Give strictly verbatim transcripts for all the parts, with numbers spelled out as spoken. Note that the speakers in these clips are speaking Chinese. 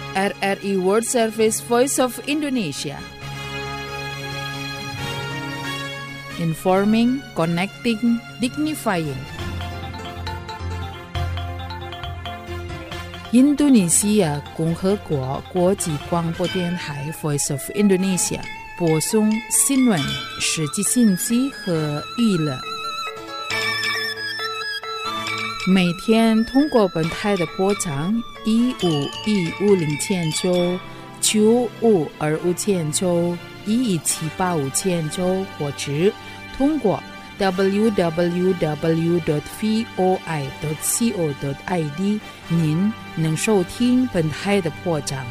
R R I World Service Voice of Indonesia. Informing, connecting, dignifying.印度尼西亚共和国国际广播电台 Voice of Indonesia 播送新闻、实际信息和娱乐。每天通过本台的波长一五一五零千兆、九五二五千兆、一一七八五千兆，或者通过 double-u double-u double-u dot voi dot co dot i d 您能收听本台的波长。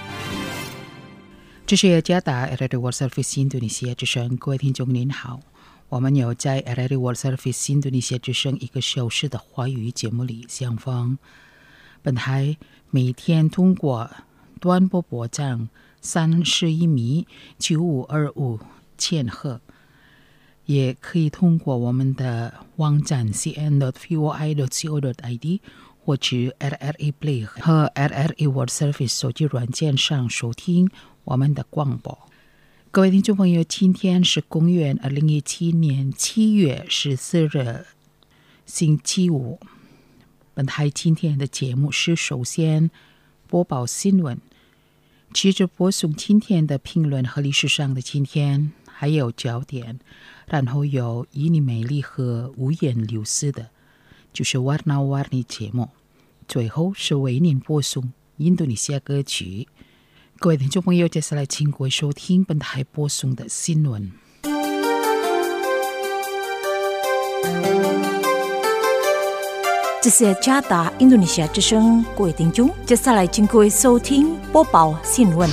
这是雅加达 R R I World Service 印度尼西亚之声，各位听众您好，我们有在 R R I World Service 印度尼西亚之声一个小时的华语节目里相逢。本台每天通过短波波长三十一米九五二五千赫，也可以通过我们的网站 c n dot voi dot co dot i d 或者 R R I Play 和 R R I World Service 手机软件上收听我们的广播。各位听众朋友，今天是公元二零一七年七月十四日星期五。本台今天的节目是首先播报新闻，接着播送今天的评论和历史上的今天，还有焦点，然后有以你美丽和无言流失的，就是 Warna Warni 节目，最后是为您播送印度尼西亚歌曲。各位听众朋友，接下来请各位收听本台播送的新闻。 这是加达印度尼西亚之声，各位听众，接下来请各位收听播报新闻。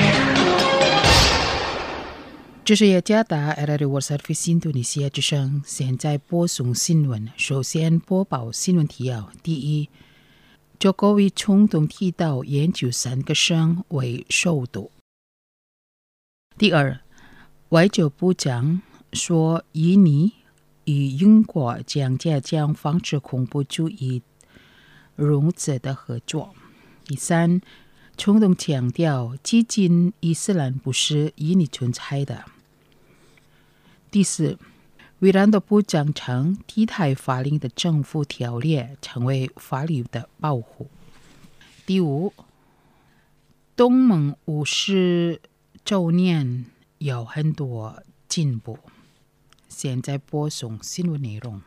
这是雅加达 R R I World Service 印度尼西亚之声，现在播送新闻。首先播报新闻提要：第一，Jokowi冲动提到研究三个省为首都。第二，外交部长说印尼与英国将加强防止恐怖主义融资的合作。第三，冲动强调激进伊斯兰不是印尼存在的。第四，维兰的部长称地台法令的政府条例成为法律的保护。第五，东盟五十周年有很多进步。现在播送新闻内容。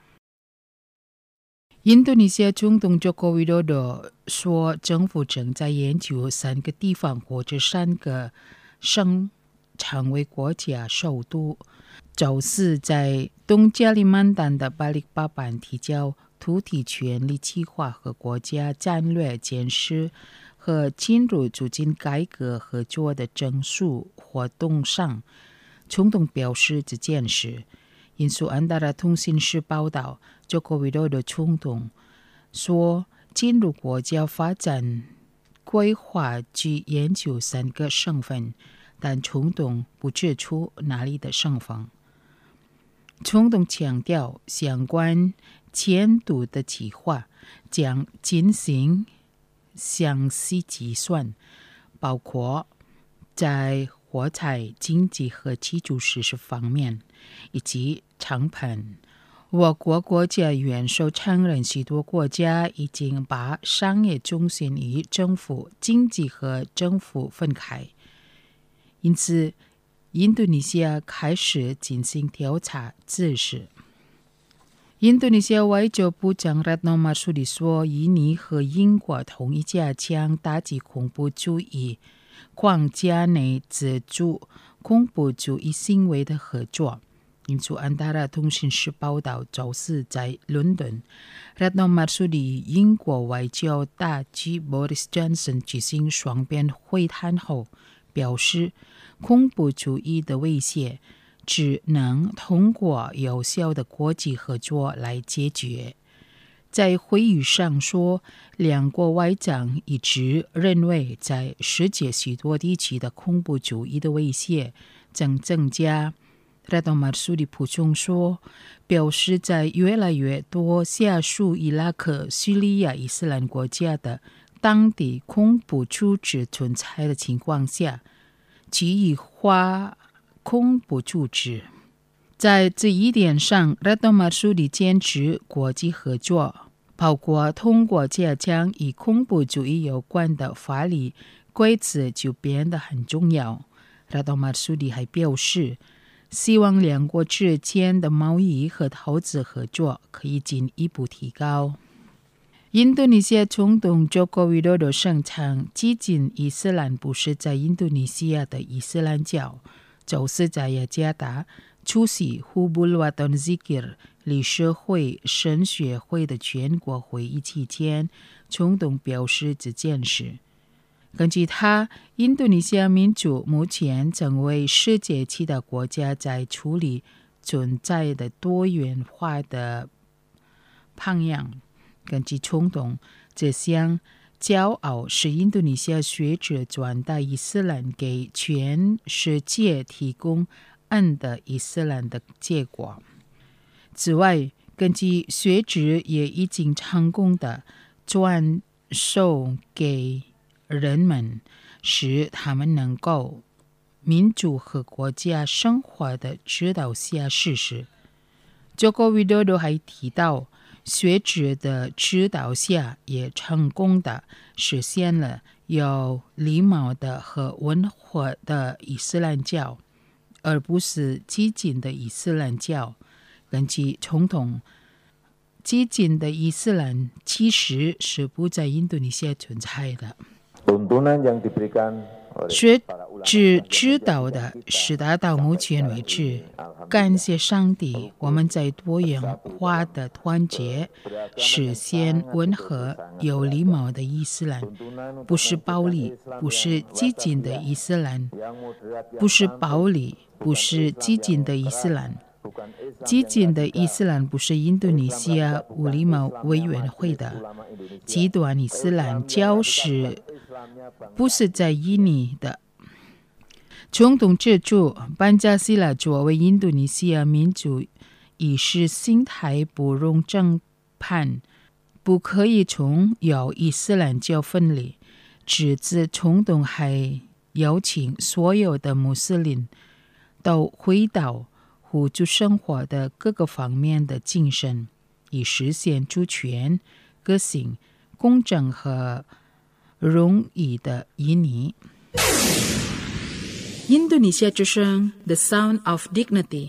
印度尼西亚总统Joko Widodo说，政府正在研究三个地方或者三个省成为国家首都。周四在东加里曼丹的巴力巴班提交土地权利计划和国家战略建设和进入促进改革合作的整数活动上，总统表示这件事。引述安达拉通信社报道，Joko Widodo总统说，进入国家发展规划及研究三个省份，但总统不指出哪里的省份。总统强调，相关监督的计划将进行详细计算，包括在火柴、经济和基础设施方面，以及成本。我国国家元首承认，许多国家已经把商业中心与政府、经济和政府分开，因此印度尼西亚开始进行调查此事。印度尼西亚外交部长 Retno Marsudi 说，印尼和英国同意加强打击恐怖主义框架内资助恐怖主义行为的合作。引述安达拉通讯社报道，周四在伦敦 Retno Marsudi 与英国外交大臣 Boris Johnson 举行双边会谈后表示，恐怖主义的威胁只能通过有效的国际合作来解决。在会议上说，两国外长一致认为，在世界许多地区的恐怖主义的威胁正增加。Retno Marsudi 补充说，表示在越来越多下属伊拉克、叙利亚伊斯兰国家的当地恐怖组织存在的情况下，极易化恐怖组织。在这一点上，拉多马苏里坚持国际合作，包括通过加强与恐怖主义有关的法律规则就变得很重要。拉多马苏里还表示，希望两国之间的贸易和投资合作可以进一步提高。印度尼西亚总统佐科维多多声称，激进伊斯兰不是在印度尼西亚的伊斯兰教，就是在雅加达出席胡布鲁瓦顿 Zikir 理事会神学会的全国会议期间，总统表示这件事。根据他，印度尼西亚民主目前成为世界其他国家在处理存在的多元化的榜样。根据总统，这项骄傲是印度尼西亚学者传达伊斯兰给全世界提供安的伊斯兰的结果。此外，根据学者也已经成功的传授给人们，使他们能够民主和国家生活的指导下事实。佐科维多多还提到，学者的指导下也成功的实现了有礼貌的和温和的伊斯兰教，而不是激进的伊斯兰教。根据总统，激进的伊斯兰其实是不在印度尼西亚存在的。学者知道的是，到目前为止，感谢上帝，我们在多元化的团结实现温和有礼貌的伊斯兰，不是暴力，不是激进的伊斯兰，不是暴力，不是激进的伊斯兰。激进的伊斯兰不是印度尼西亚无礼貌委员会的，极端伊斯兰教是不是在印尼的。总统指出，班加西拉作为印度尼西亚民族意识形态不容正判，不可以从由伊斯兰教分离。指责总统还邀请所有的穆斯林都回到互助生活的各个方面的精神，以实现主权、个性、公正和容易的印尼。印度尼西亚之声 The Sound of Dignity。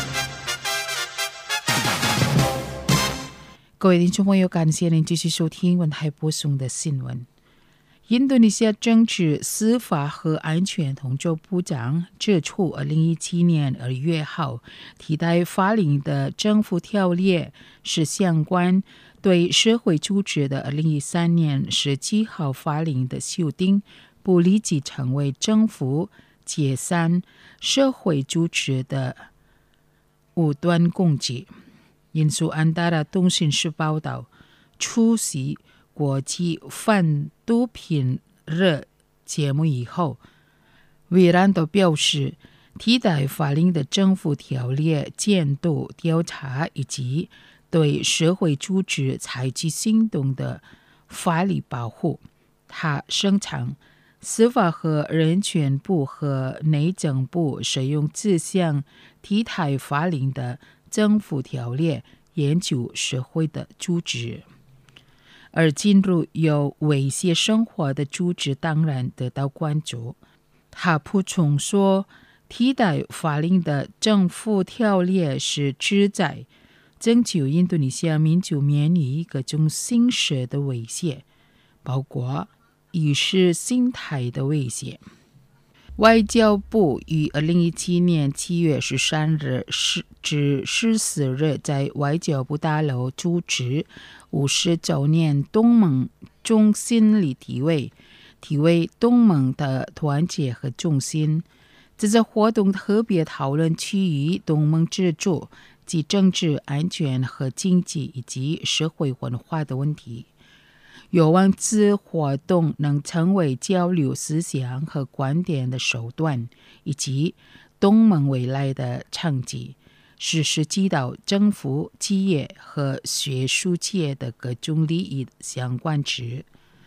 各位听众朋友，感谢您继续收听文台播送的新闻。印度尼西亚政治、司法和安全统筹部长指出，二零一七年二月号替代法令的政府条例是相关对社会组织的二零一三年十七号法令的修订，不立即成为政府解散社会组织的无端攻击。引述安达拉通讯社报道，出席国际反毒品日节目以后，维兰多表示，替代法令的政府条例监督调查以及对社会组织采取行动的法律保护。他声称，司法和人权部和内政部使用这项替代法令的政府条例研究社会的组织，而进入有威胁生活的组织当然得到关注。他补充说，替代法令的政府条例是旨在拯救印度尼西亚民族免于各种形式的威胁，包括意识形态的威胁。外交部于二零一七年七月十三日至十四日在外交部大楼主持五十周年东盟中心里题为题为东盟的团结和中心。这次活动特别讨论区域东盟支柱及政治安全和经济以及社会文化的问题。有望此活动能成为交流思想和观点的手段，以及东盟未来的成绩，实施指导政府、企业和学术界的各种利益相关之。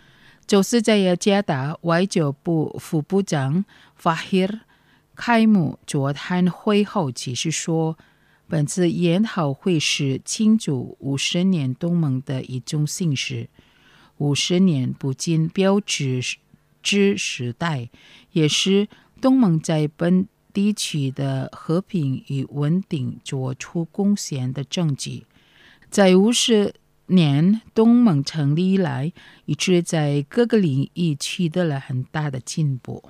就是在雅加达，外交部副部长法希尔开幕座谈会后解释说，本次研讨会是庆祝五十年东盟的一种形式。五十年不仅标志之时代，也是东盟在本地区的和平与稳定做出贡献的证据。在五十年东盟成立以来，一直在各个领域取得了很大的进步。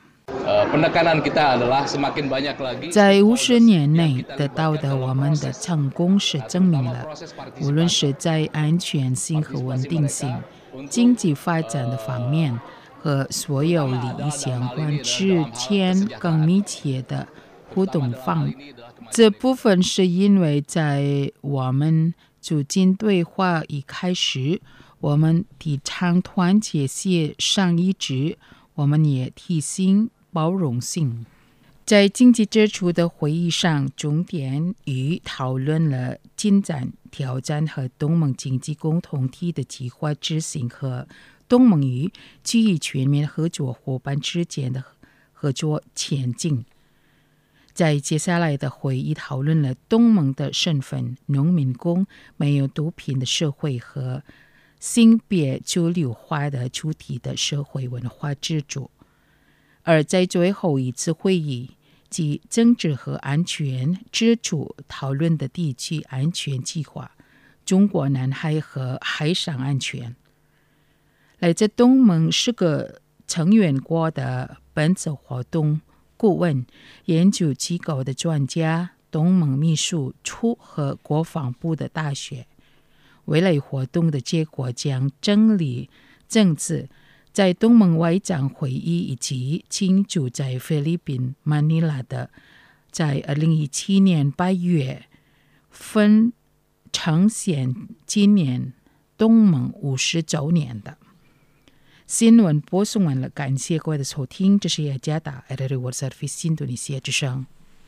在五十年内得到的我们的成功是证明了，无论是在安全性和稳定性、经济发展的方面和所有利益相关之间更密切的互动方。这部分是因为在我们促进对话一开始，我们提倡团结协商一致，我们也提醒包容性。在经济支出的会议上，重点与讨论了进展、挑战和东盟经济共同体的计划执行和东盟与区域全面合作伙伴之间的合作前进。在接下来的会议讨论了东盟的身份、农民工、没有毒品的社会和性别主流化的主体的社会文化支柱。而在最后一次会议，即政治和安全支柱讨论的地区安全计划、中国南海和海上安全。来自东盟十个成员国的本次活动顾问、研究机构的专家、东盟秘书处和国防部的大学。未来活动的结果将整理政治在东盟外长会议以及庆祝在菲律宾马尼拉的在二零一七年八月份呈现今年东盟五十周年的新闻播送完了，感谢各位的收听，这是雅加达 R R World Service 印度尼西亚之声。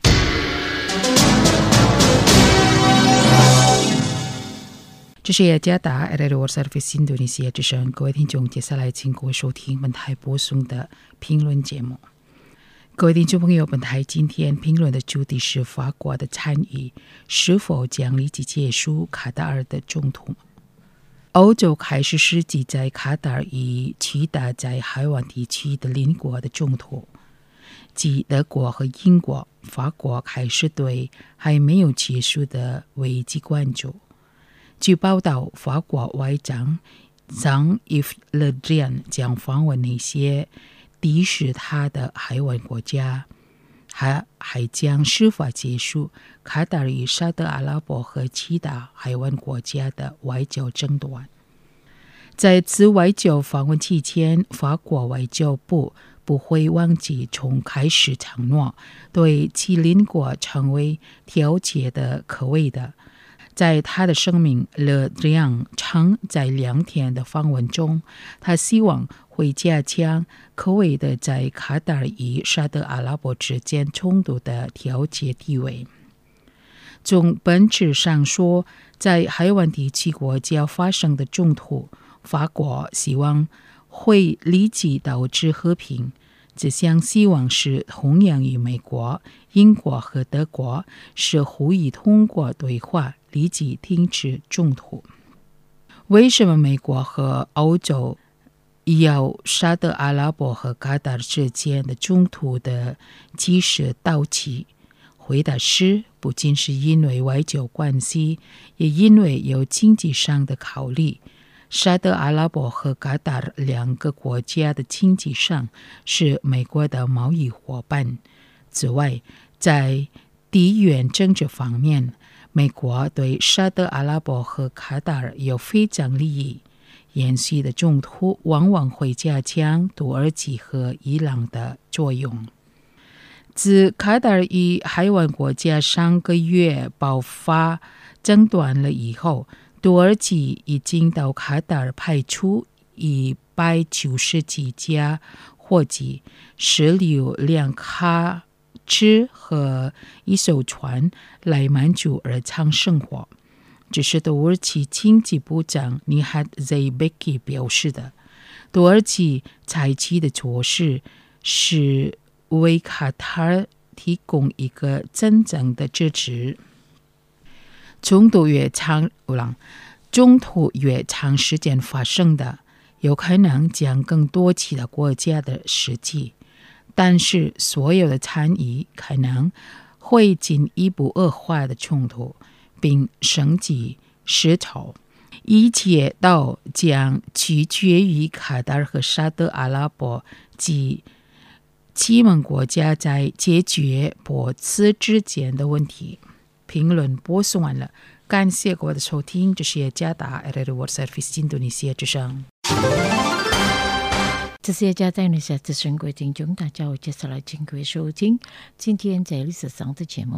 这是雅加达 R R World Service 印度尼西亚之声，各位听众，接下来请各位收听本台播送的评论节目。各位听众朋友，本台今天评论的主题是法国的参与是否将立即结束卡塔尔的冲突。欧洲开始实际在卡塔尔与其他在海湾地区的邻国的冲突，即德国和英国、法国开始对还没有结束的危机关注。据报道，法国外长 Jean-Yves Le Drian 将访问那些敌视他的海湾国家，还还将是否结束卡塔尔与沙特阿拉伯和其他海湾国家的外交争端。在此外交访问期间，法国外交部不会忘记从开始承诺对其邻国成为调解的科威特。在他的声明 Le Drian 称，在两天的访问中，他希望会加强科威特在卡塔尔与沙特阿拉伯之间冲突的调解地位。从本质上说，在海湾地区国家发生的冲突，法国希望会立即导致和平。这项希望是同样于美国、英国和德国，是呼吁通过对话立即停止冲突。为什么美国和欧洲要沙特阿拉伯和卡塔尔之间的冲突的及时到期？回答是，不仅是因为外交关系，也因为有经济上的考虑。沙特阿拉伯和卡塔尔两个国家的经济上是美国的贸易伙伴。此外，在地缘政治方面，美国对沙特阿拉伯和卡塔尔有非常利益。延续的冲突往往会加强土耳其和伊朗的作用。自卡塔尔与海湾国家上个月爆发争端了以后，土耳其已经到卡塔尔派出一百九十几架货机、十六辆卡车和一艘船来满足日常生活。这是土耳其经济部长尼哈兹贝基表示的。 土耳其采取的措施是为卡塔尔提供一个真正的支持。冲突越长，冲突越长时间发生的，有可能将更多其他国家的士气，但是所有的参与可能会进一步恶化的冲突，并升级势头。一切都将取决于卡塔尔和沙特阿拉伯及其盟国家在解决波斯之间的问题。评论播送完了，感谢各位的收听，这是雅加达 R R World Service 印度尼西亚之声。 这是雅加达印度尼西亚之声，各位听众大家好，接下来请各位收听今天在历史上的节目。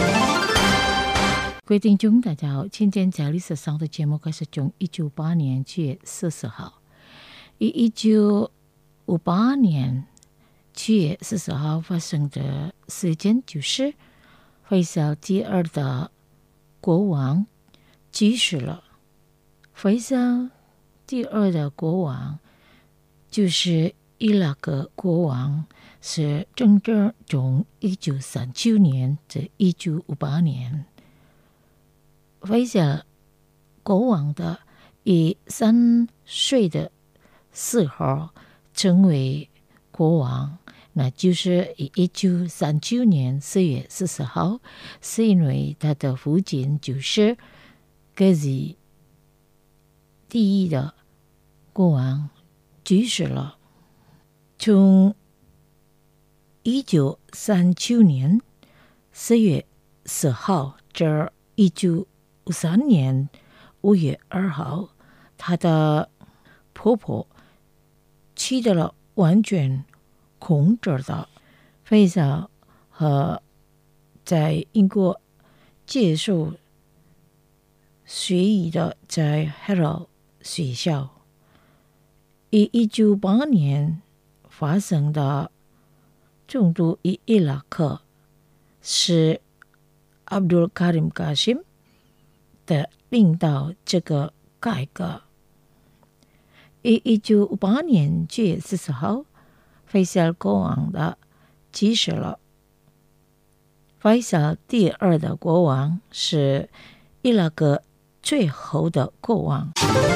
各位听众大家好，今天在历史上的节目开始从一九五八年七月四十号。以一九五八年七月四十号发生的事件就是费萨尔第二的国王去世了。费萨尔第二的国王就是伊拉克国王，是整整从一九三九年至一九五八年。费萨尔国王的以三岁的时候成为国王，那就是以一九三九年四月四十号，是因为他的父亲就是格里第一的国王去世了。从一九三九年四月十号至一九五三年五月二号，他的婆婆取得了完全控制的费萨尔和在英国接受学习的在 Harrow 学校。以一九五八年发生的冲突于伊拉克是 Abdul Karim Qasim 的领导这个改革。以一九五八年七月四十号，费萨尔国王的去世了。费萨尔第二的国王是伊拉克最后的国王。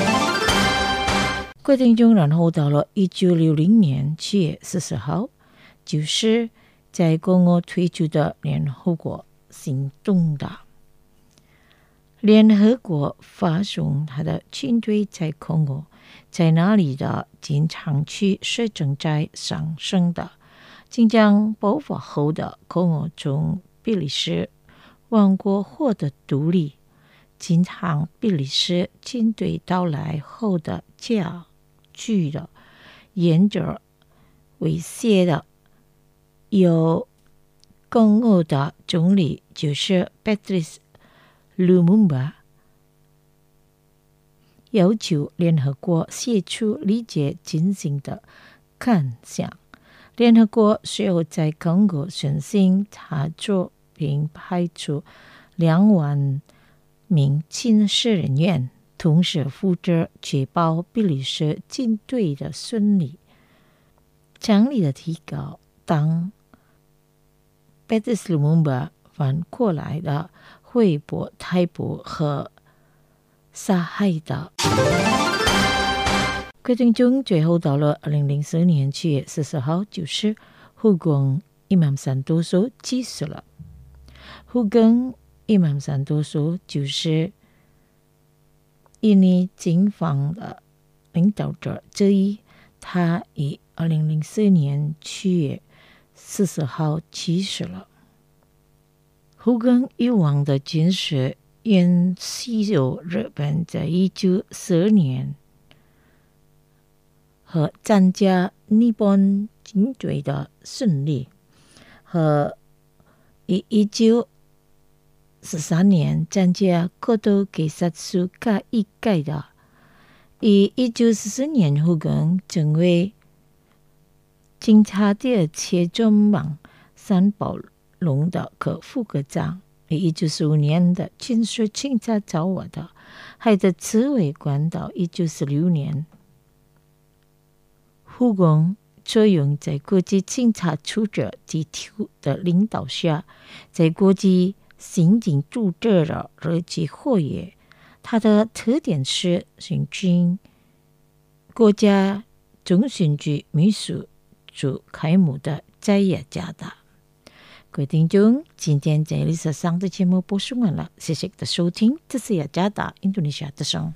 各位听众，然后到了一九六零年七月四十号，就是在公俄推出的联合国行动的。联合国发送他的军队在公俄，在那里的经常区是正在上升的。即将爆发后的公俄从比利时王国获得独立，经常比利时军队到来后的加剧的沿着威胁的有公俄的总理就是 Patrice Lumumba 要求联合国写出理解进行的感想。联合国随后在公俄申请他作，并派出两万名军事人员，同时负责确保比利时军队的顺利。强力的提高，当 Patrice Lumumba 反过来的回拨逮捕和杀害的。决定中最后到了二零零四年七月四十号，就是胡贡伊曼山多苏去世了。胡贡伊曼山多苏就是印尼警方的领导者之一，他于二零零四年七月四十号去世了。胡贡以往的军事沿袭有日本在一九四二年和参加日本军队的胜利，和于一九四三年参加高度警察署改一改的。于一九四四年，胡贡成为警察的切中网三宝龙的可副科长。于一九四五年的军事警察找我的，还在刺猬关到一九四六年。 护工作用在国际警察组织的领导下，在国际刑警组织的热级活跃。它的特点是行军国家中选举秘书组开幕的在雅加达。各位听众，今天在历史上的节目播送完了，谢谢你的收听，这是雅加达印度尼西亚的声。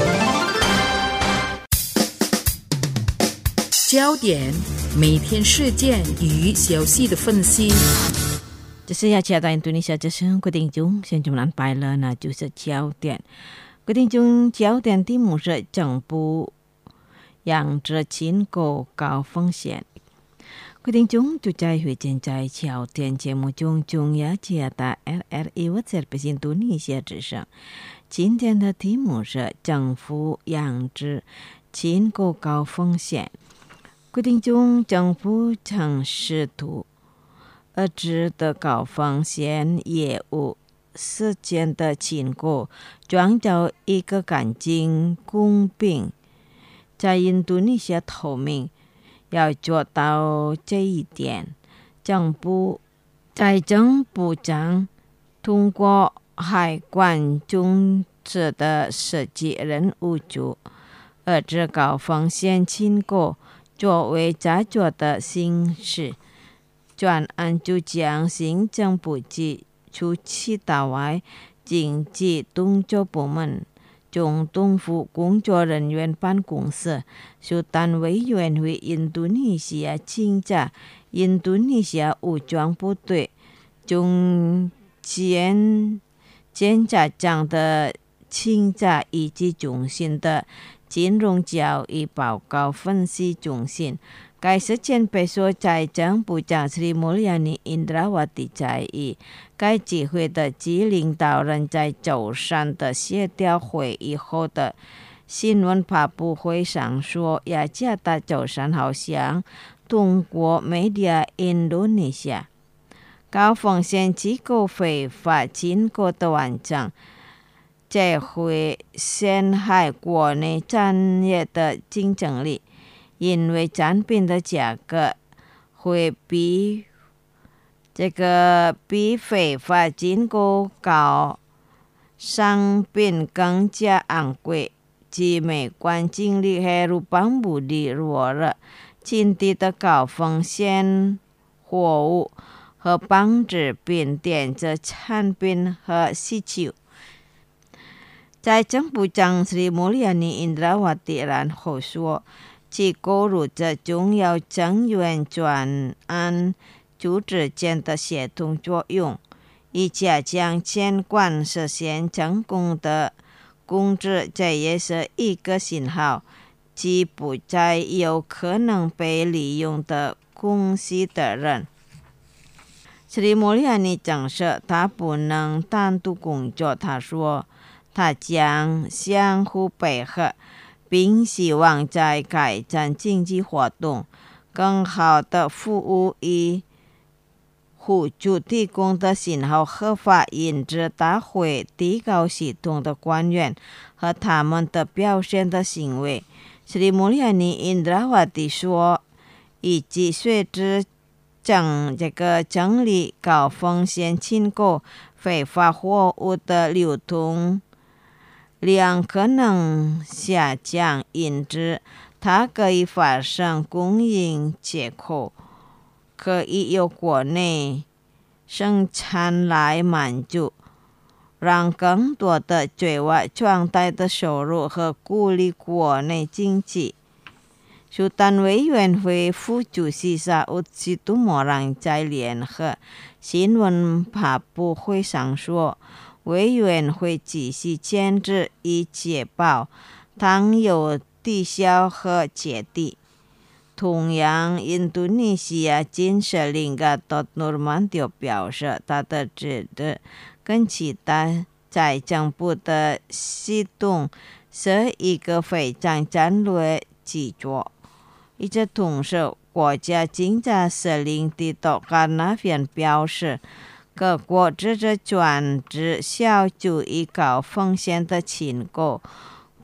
焦点，每天事件与消息的分析。 这是雅加达印度尼西亚之声，各位听众，现在我们拜了，那就是焦点。各位听众，焦点题目是政府养殖禽狗高风险。各位听众，就在会见在焦点节目中，中雅加达 L R I 我这边印度尼西亚之声。今天的题目是政府养殖禽狗高风险。各位听众，政府曾试图遏制的高风险业务事件的禽狗创造一个干净公平在印度尼西亚透明。要做到这一点，政府财政部长通过海关总署的设计任务组遏制高风险禽狗作为制作的形式，专案就将行政部及出其大外经济动作部门中东府工作人员办公室、苏丹委员会、印度尼西亚警察、印度尼西亚武装部队、中间检察长的警察以及中心的金融交易报告分析中心。该事件被说财政部长 Sri Mulyani Indrawati 在意。该集会的及领导人在周三的协调会议后的新闻发布会上说，雅加达周三好像通过 Media Indonesia 高风险机构非法进口的文章，这会陷害国内产业的竞争力，因为产品的价格会比这个比非法进口高商品更加昂贵，及美观经历和入邦部的弱了经济的高风险货物和帮制品电子产品和需求。财政部长 Sri Mulyani Indrawati 然后说，其购入这重要成员专案组织间的协同作用，以加强监管实现成功的控制。这也是一个信号，即不再有可能被利用的公司的人。Sri Mulyani 证实他不能单独工作，他说他将相互配合，并希望在改善经济活动、更好的服务与互助提供的信号合法因子大会提高系统的官员和他们的表现的行为。Sri Mulyani Indrawati 说，以及随之整这个整理高风险禽狗非法货物的流通量可能下降，因此它可以发生供应缺口，可以由国内生产来满足，让更多的对外传达的收入和鼓励国内经济。苏丹委员会副主席萨乌西杜莫朗在联合新闻发布会上说，委员会继续坚持以确保糖有抵消和接地。同样，印度尼西亚金舍林嘎多诺曼就表示，他的指的跟其他财政部的系统是一个非常战略举措。与此同时，国家警察司令蒂多卡那边表示，各国支持专职小组以高风险的禽狗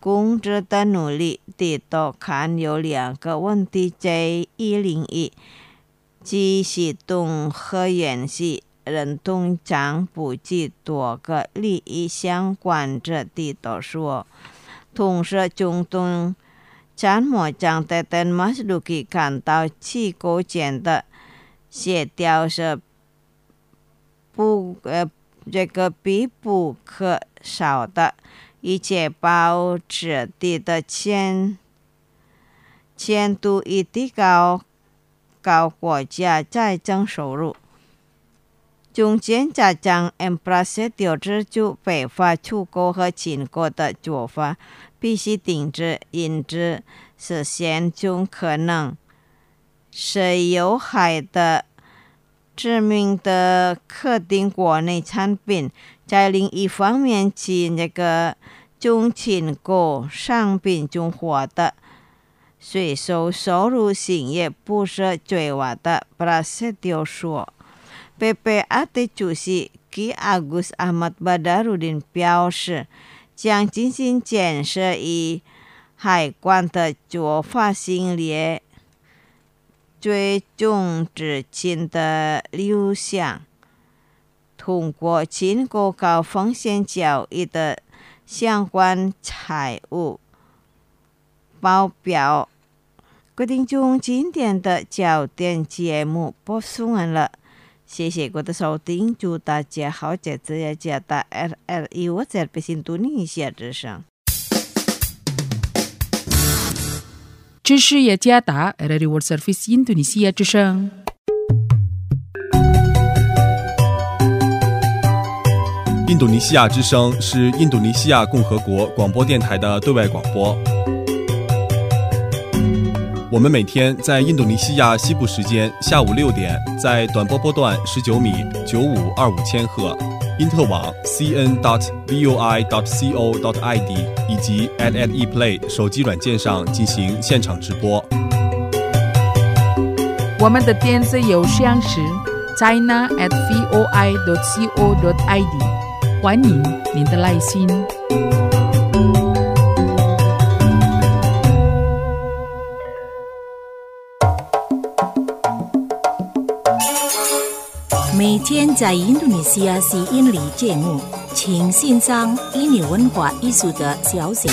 公职的努力地都看有两个问题在一零一，即是东和演习人通常不计多个利益相关者地都说，同时中东参谋长戴登马斯鲁基感到气构间的协调是不呃这个必不可少的，以且保持地的前前途以提高高国家财政收入。中间家长 empresario 制就北法出口和进口的做法必须定制，因此实现中可能是有害的致命的特定国内产品，在另一方面其那个中进口商品中获得税收收入性也不是最大的。Prasetyo 说，P P A T 主席 Ki Agus Ahmad Badarudin 表示，将进行建设以海关的做法性列最终执行的流向，通过经过高风险交易的相关财务报表。各位听众，今天的焦点节目播送完了，谢谢各位的收听，祝大家好节日也节大 R R I 我在北京印度尼西亚之声。 这是雅加达 R R I World Service 印度尼西亚之声。 印度尼西亚之声是印度尼西亚共和国广播电台的对外广播。我们每天在印度尼西亚西部时间下午六点，在短波波段十九米九五二五千赫、因特网 c n dot v o i dot co dot i d 以及 at at ePlay 手机软件上进行现场直播。 我们的电子邮箱是 china at voi dot co dot i d， 欢迎您的来信。 每天在印度尼西亚是印尼节目，请欣赏印尼文化艺术的消息。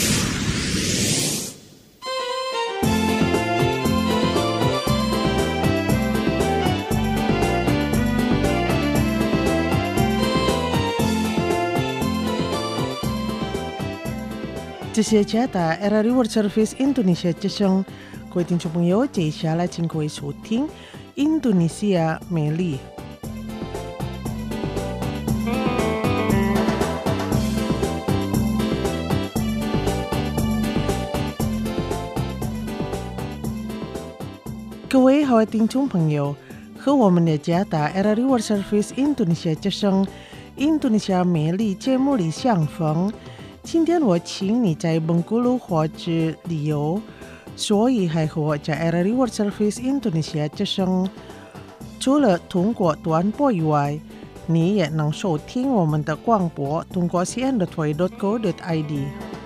这些加达 R R I World Service 印度尼西亚之声，各位听众朋友，接下来请各位收听印度尼西亚美丽。各位好，听众朋友，和我们的加达 R R I World Service 印度尼西亚之声印度尼西亚美丽节目里相逢。今天我请你在蒙古鲁或者旅游，所以还和我在 R R I World Service 印度尼西亚之声。除了通过短波以外，你也能收听我们的广播，通过 c n dot v dot co dot i d。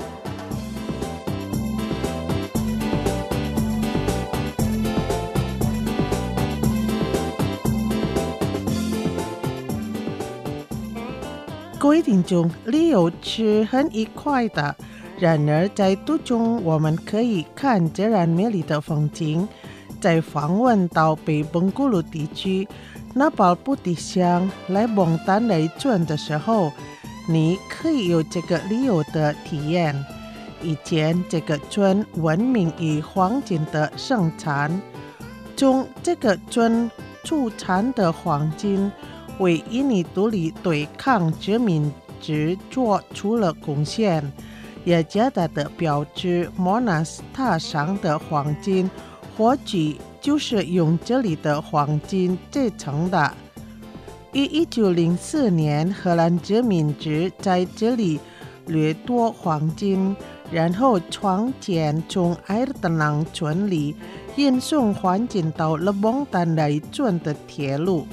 各位听众，旅游是很愉快的，然而在途中我们可以看自然美丽的风景。在访问到北蒙古鲁地区纳巴尔布地乡来蒙丹雷村的时候，你可以有这个旅游的体验。以前这个村闻名于黄金的生产，从这个村出产的黄金为印尼独立对抗殖民制做出了贡献。雅加达的标志莫纳斯塔上的黄金或许就是用这里的黄金制成的。于一九零四年，荷兰殖民者在这里掠夺黄金，然后创建从埃尔德朗村里运送黄金到了蒙丹雷村的铁路。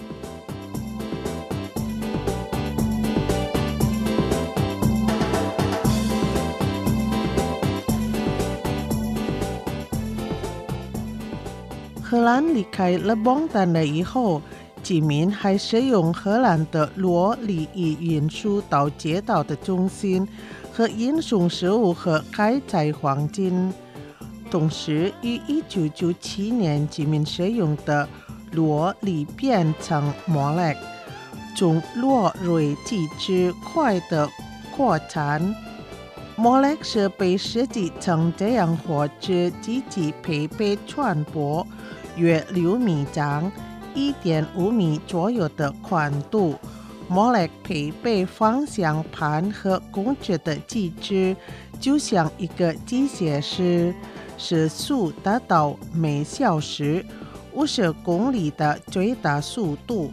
荷兰离开了邦丹了以后，居民还使用荷兰的罗里以运输到街道的中心和运送食物和开采黄金。同时于一九九七年居民使用的罗里变成摩勒，从罗瑞机制快的扩展。摩勒是被设计成这样火车机器配备船舶约六米长、一点五米左右的宽度。摩勒配备方向盘和控制的机制，就像一个机械师，时速达到每小时五十公里的最大速度。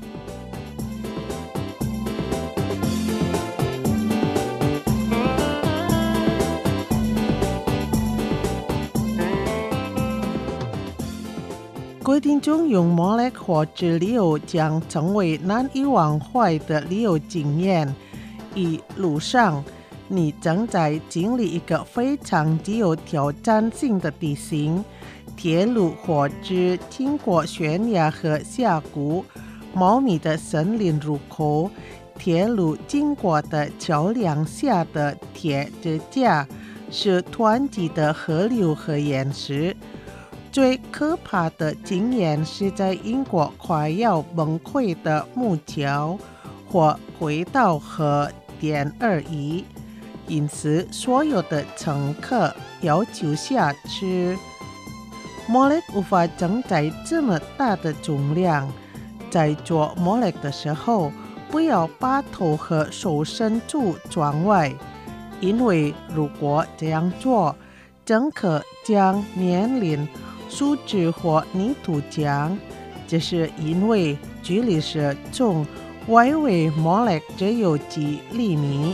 规定中用摩勒火车旅游将成为难以忘怀的旅游经验。一路上，你正在经历一个非常具有挑战性的地形。铁路火车经过悬崖和峡谷、茂密的森林入口，铁路经过的桥梁下的铁支架是湍急的河流和岩石。最可怕的经验是在英国快要崩溃的木桥或轨道和电而已，因此所有的乘客要求下车。摩勒无法承载这么大的重量，在做摩勒的时候，不要把头和手伸出窗外，因为如果这样做，乘客将面临树枝或泥土浆，这是因为距离是从外围摩勒只有几厘米。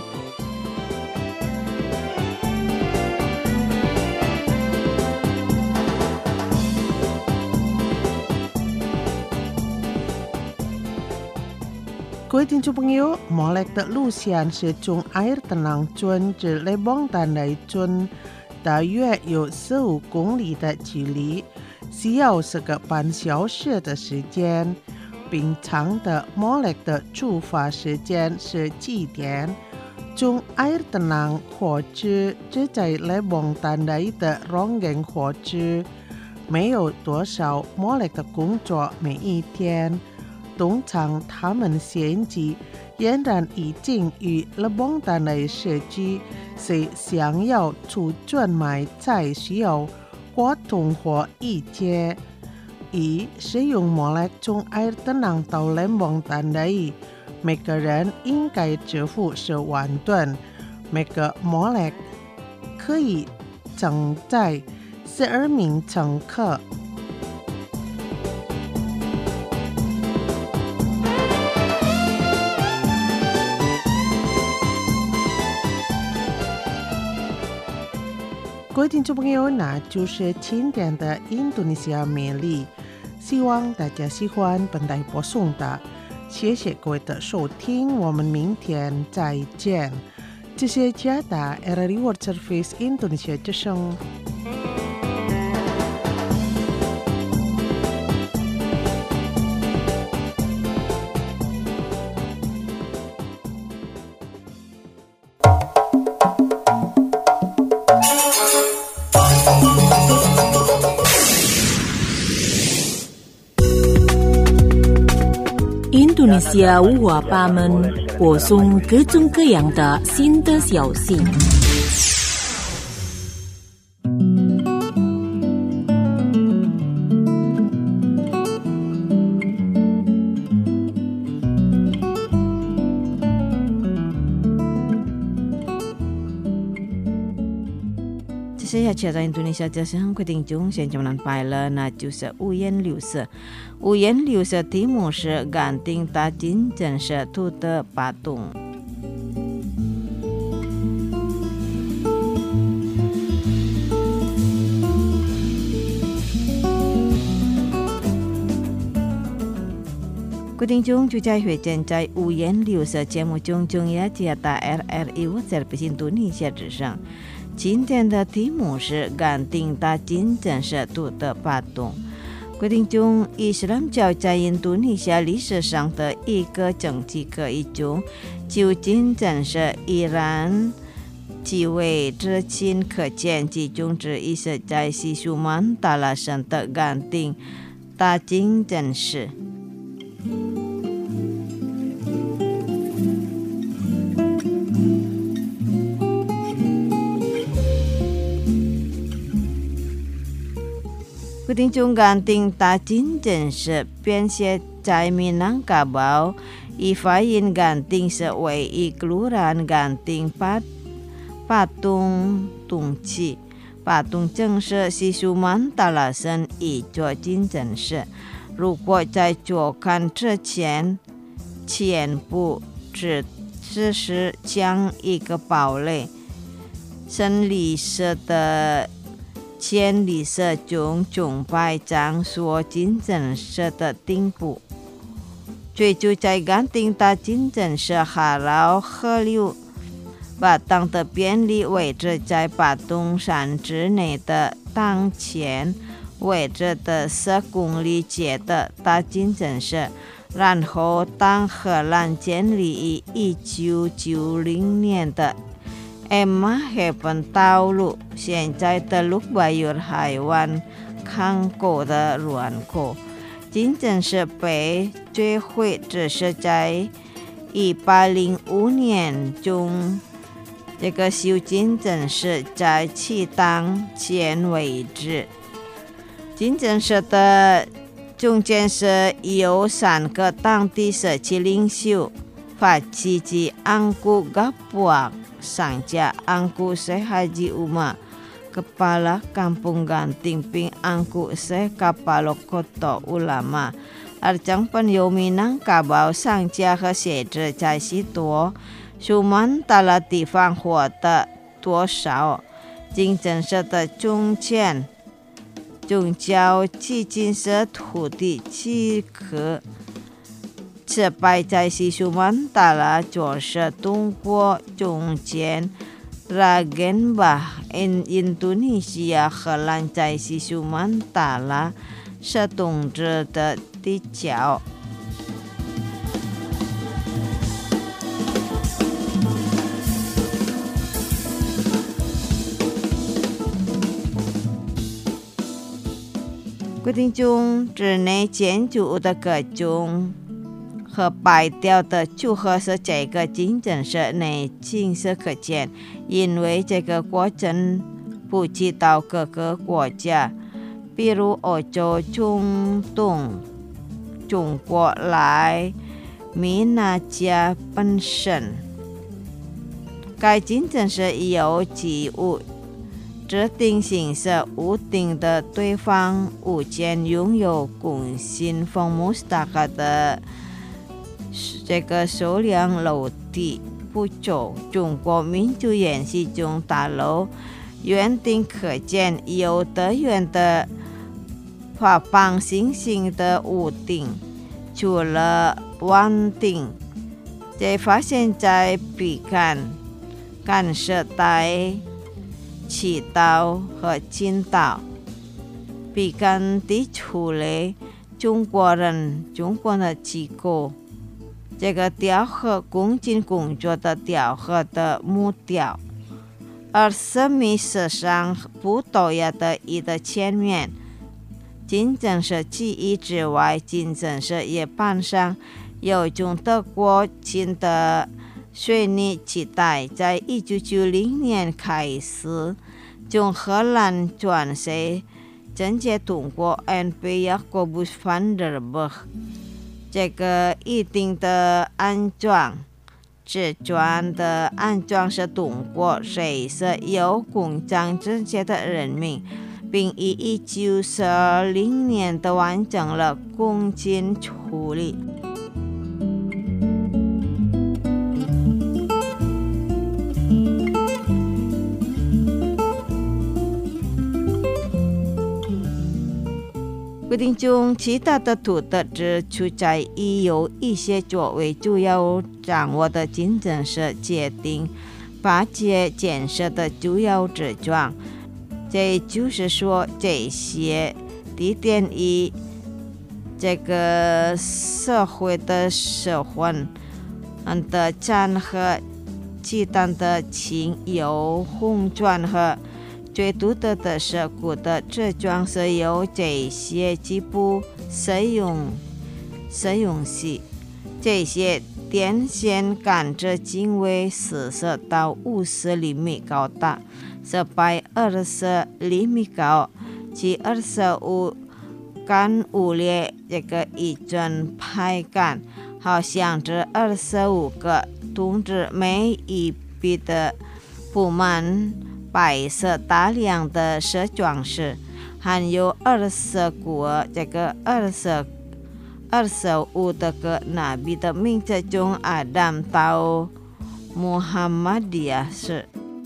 各位听众朋友，摩勒的路线是从埃尔特朗村至雷邦丹雷村，大约有十五公里的距离，需要四个半小时的时间。平常的摩勒的出发时间是几点？从埃尔特朗火车至在雷邦丹雷的荣景火车，没有多少摩勒的工作每一天。通常他们现在仍然已经与雷邦丹雷社区是想要出专卖才需要沟通或意见。一使用摩勒从埃尔特朗到雷邦丹雷，每个人应该支付十万吨，每个摩勒可以承载十二名乘客。各位听众朋友，那就是今天的印度尼西亚魅力，希望大家喜欢本台播送的，谢谢各位的收听，我们明天再见。这是加达 R R I World Service Indonesia 之声。 印度尼西亚五花八门，播送各种各样的新的消息。 这下切到印度尼西亚这是很快定中，现在我们摆了，那就是五颜六色。五颜六色题目是感定大金真是土的八动。各位听众，就在会见在五颜六色节目中，中央接到 R R I World Service 印度尼西亚之声。今天的题目是感定大金真是土的八动。 规定中，伊斯兰教在印度尼西亚历史上的一个政治可以中，究竟真是依然极为之亲可见，其中之一是在西苏曼达拉省的甘丁大金真寺。规定中甘丁大金真寺编写在闽南嘎包，以发音甘丁是为一格兰甘丁巴巴东东起，巴东正是西苏曼达拉省一座金真寺。如果在做看之前，前部只只是将一个堡垒，深绿色的浅绿色中崇拜场所金真寺的顶部，最就在甘丁大金真寺哈劳河流巴当的便利位置，在巴东山之内的当前位置的十公里界的大金真寺，然后当荷兰建立于一九九零年的艾玛河本道路，现在的卢巴尤海湾康口的软口，金真寺被摧毁只是在一八零五年中。这个修金真寺在其当前为止，金真寺的中间是由三个当地社区领袖发起及安古嘎布昂上家安古塞哈吉乌马Kepala Kampung Ganting Ping Angku Se Kapalo Koto Ulama 而将本由闽南嘎包上家和写着在许多苏曼达拉地方活的多少金真寺的中间宗教基金社土地契合此摆在西苏曼达拉就是东国中间Ragen bah in Indonesia 荷兰在西苏曼达拉是东至的地角。规定中之内建筑物的各种和白调的组合是这个金真寺内景色可见，因为这个过程普及到各个国家，比如欧洲、中东、中国来闽南家本身。该金真寺有几物指定形式屋顶的对方物件拥有共信奉穆斯塔卡的这个数量楼梯不久，中国民族演习中大楼远顶可见有的远的花棒星星的屋顶，除了弯顶，这发现在比干、干涉带、祈祷和青岛。比干地处理中国人中国的机构。这个雕刻恭敬工作的雕刻的木雕，而神秘史上不多样的一的前面，金真寺记忆之外，金真寺也板上有一种德国进的水泥期待，在一九九零年开始，从荷兰转移，直接通过 N P Jacobus van der Berg。这个一定的安装，制装的安装是通过谁是有工匠这些的人民，并于一九四零年的完成了工件处理。规定中其他的土地只处在已有一些作为主要掌握的金真寺界定八节建设的主要之状，这就是说这些地点与这个社会的社会的战和鸡蛋的情有红转和最独特的是古的这装是由这些几部使用使用系，这些电线杆子经纬四十到五十厘米高大，是百二十厘米高，其二十五杆五列这个一整排杆，好像这二十五个筒子，每一笔的布满白色大量的色装饰，含有二十个这个二十二十五的个拿比的名字中，阿达到穆罕默迪亚是。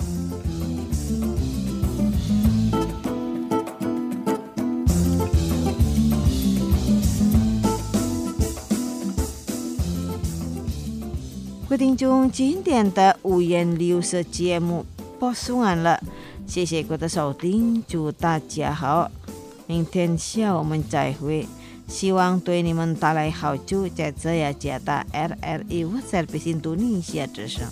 各位听众，今天的五颜六色节目播送完了，谢谢各位的收听，祝大家好，明天下午我们再会，希望对你们带来好处。在这样加大 R R I Voice Indonesia 之声。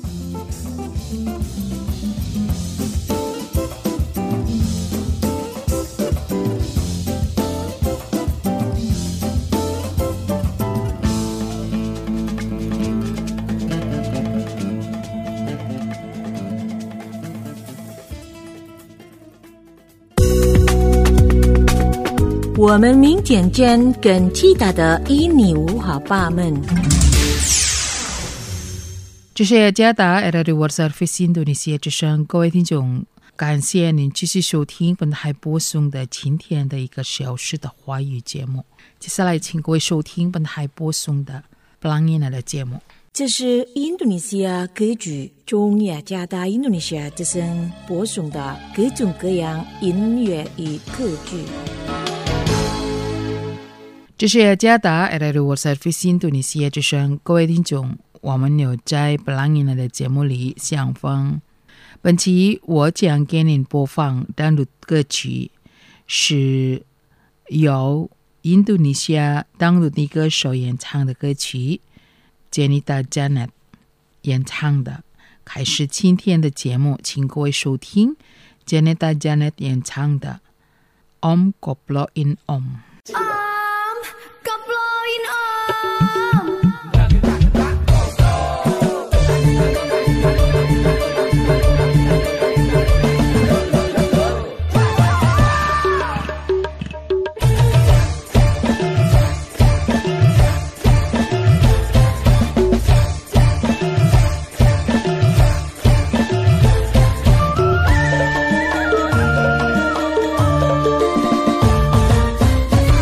我们明天见，更其他的印尼文化吧们。 这是加达 R R I Voice Indonesia 之声，各位听众，感谢您继续收听本台播送的今天的一个小时的华语节目。接下来，请各位收听本台播送的布朗尼娜的节目。 这是印度尼西亚歌剧中雅加达印度尼西亚之声播送的各种各样音乐与歌剧。 这是加达 R R I Voice Indonesia 之声，各位听众，我们有在布朗尼娜的节目里相逢。本期我将给您播放单独歌曲，是由印度尼西亚当地的歌手演唱的歌曲 Janita Janet 演唱的。开始今天的节目，请各位收听 Janita Janet 演唱的 Om Koplo In Om。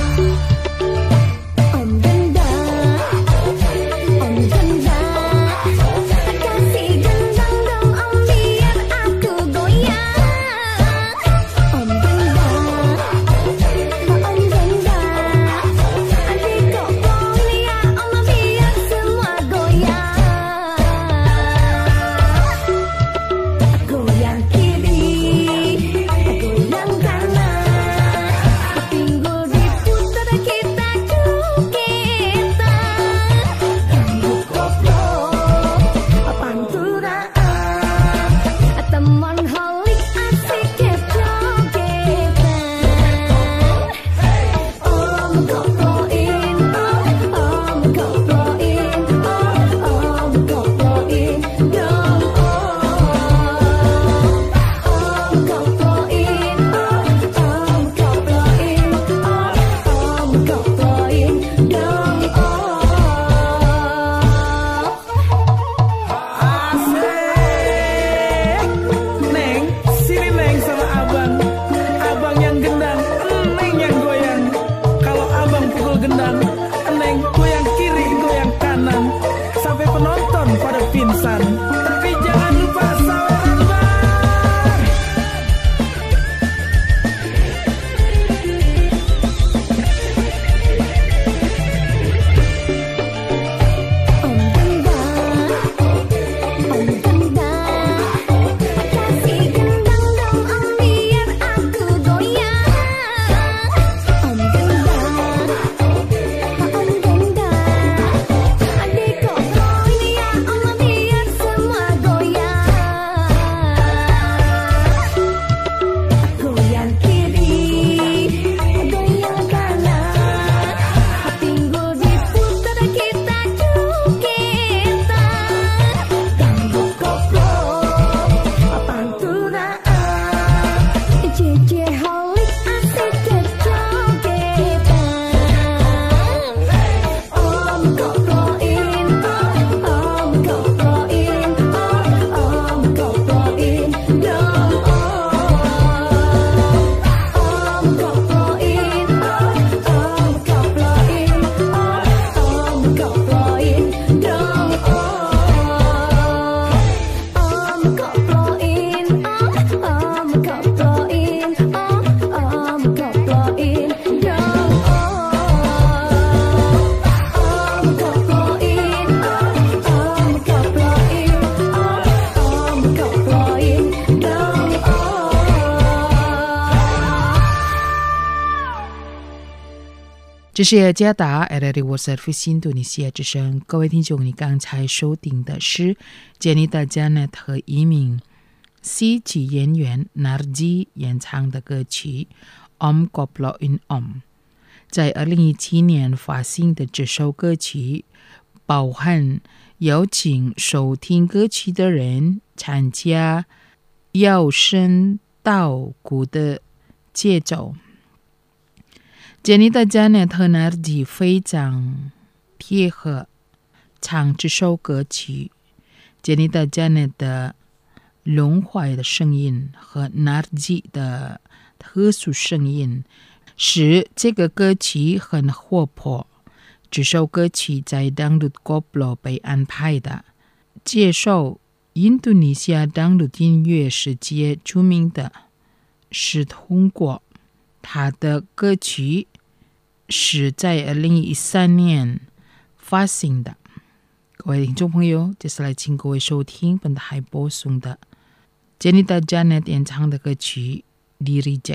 这是加达 R R World Service 印度尼西亚之声，各位听众，你刚才收听的是杰尼的 Janet 和一名戏曲演员 Narji 演唱的歌曲 Om Koplo In Om。在二零一七年发行的这首歌曲，包含邀请收听歌曲的人参加摇身稻谷的节奏。杰尼的 Janet 和 Narji 非常贴合唱这首歌曲。杰尼的 Janet 的浓怀的声音和 Narji 的特殊声音使这个歌曲很活泼。这首歌曲在 Dangdut Koplo 被安排的，接受印度尼西亚 Dangdut 音乐世界著名的是通过他的歌曲是在二零一三年发行的。各位听众朋友，接下来请各位收听本台播送的杰尼的 Janet 演唱的歌曲《Di Reject》。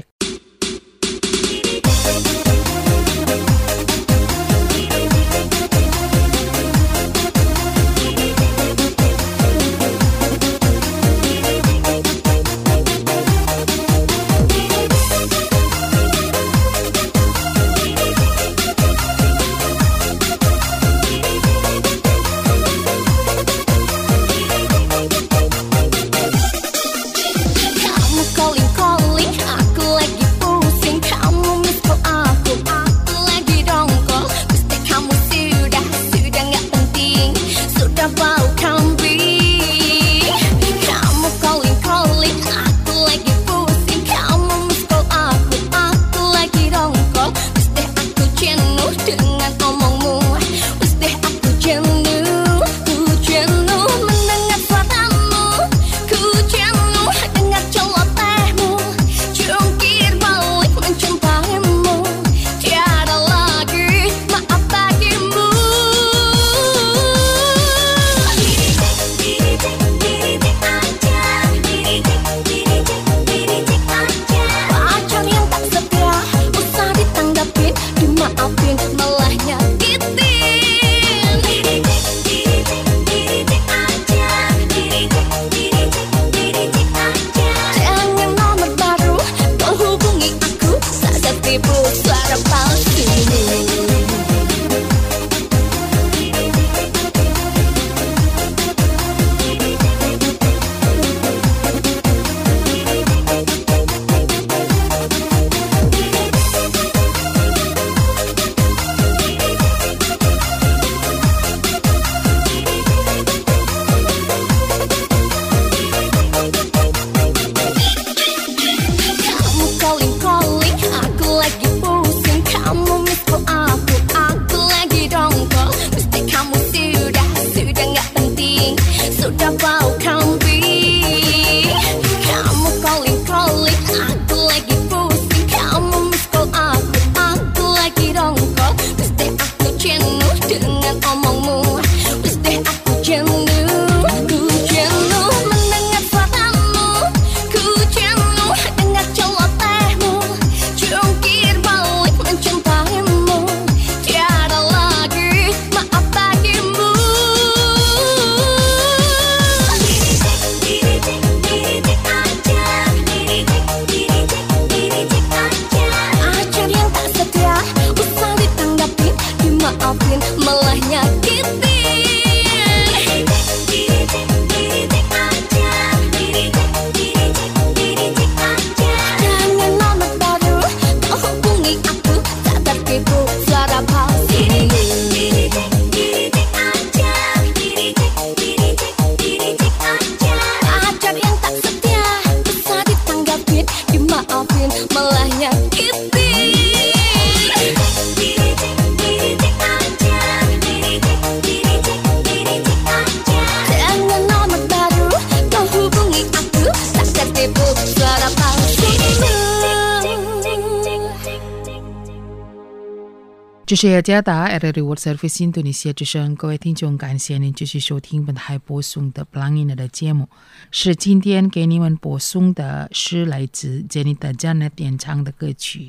这是雅加达 R R World Service 印度尼西亚之声，各位听众，感谢您继续收听本台播送的布朗印的节目。是今天给你们播送的是来自 Janet Janet 演唱的歌曲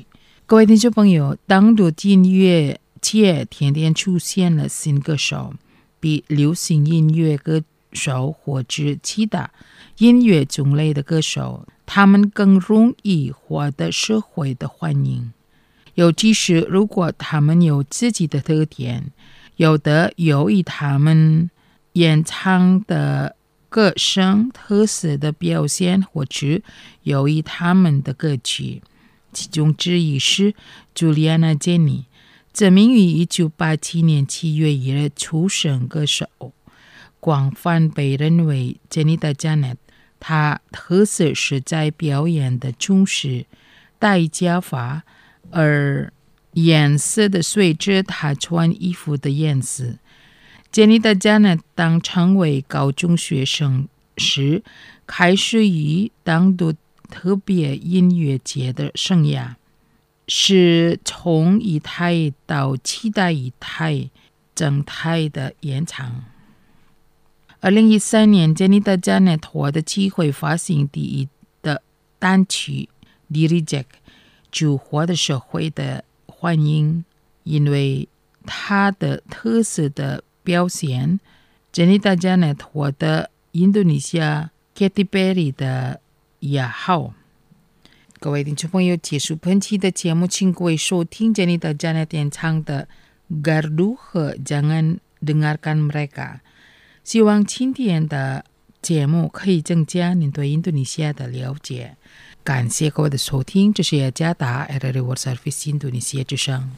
各位听众朋友，当如音乐界天天出现了新歌手，比流行音乐歌手或者其他音乐种类的歌手，他们更容易获得社会的欢迎。尤其是如果他们有自己的特点，有的由于他们演唱的歌声特色的表现，或者由于他们的歌曲。其中之一是 Juliana Jenny， 这名于一九八七年七月一日出生歌手，广泛被认为 Jenny 的 Janet。她特色是在表演的中时戴假发，而颜色的随着她穿衣服的颜色。Jenny 的 Janet 当成为高中学生时，开始于当读特别音乐节的生涯，是从一台到七代一台整台的演唱。二零一三年 Jenny 的 Janet 获得机会发行第一的单曲 Direct， 就获得社会的欢迎，因为她的特色的表现。 Jenny 的 Janet 获得印度尼西亚 Katy Perry 的雅号。各位听众朋友，结束本期的节目，请各位收听 Jenny 的 Janet 演唱的 Gardu 和 Jangan Dengarkan Mereka。 希望今天的节目可以增加您对印度尼西亚的了解。感谢各位的收听，这是雅加达 R R I World Service 印度尼西亚之声。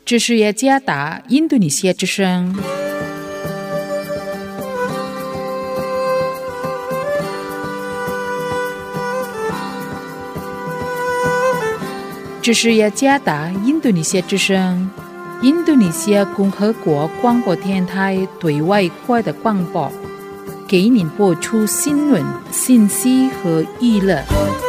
这是雅加达印度尼西亚之声。这是雅加达印度尼西亚之声，印度尼西亚共和国广播电台对外国的广播，给您播出新闻、信息和娱乐。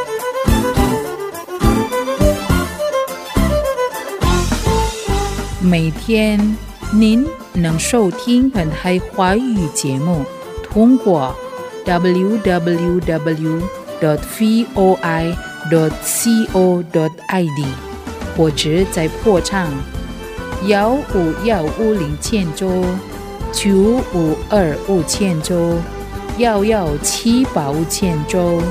每天您能收听本台华语节目，通过 double-u double-u double-u dot voi dot co dot i d 或者在破唱幺五幺五零千周、九五二五千周、幺幺七八五千周。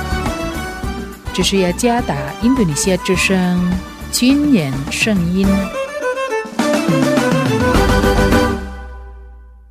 这是雅加达印度尼西亚之声军人声音。